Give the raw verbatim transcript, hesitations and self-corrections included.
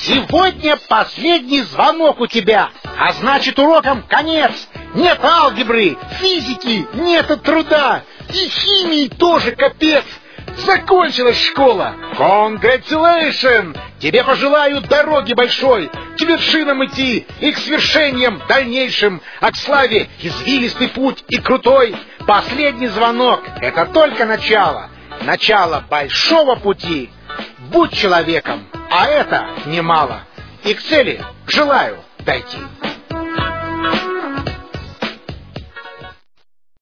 Сегодня последний звонок у тебя, а значит, урокам конец. Нет алгебры, физики, нет труда, и химии тоже капец. Закончилась школа. Congratulations! Тебе пожелаю дороги большой, к вершинам идти и к свершениям дальнейшим, а к славе извилистый путь и крутой. Последний звонок — это только начало, начало большого пути. Будь человеком, а это немало, и к цели желаю дойти.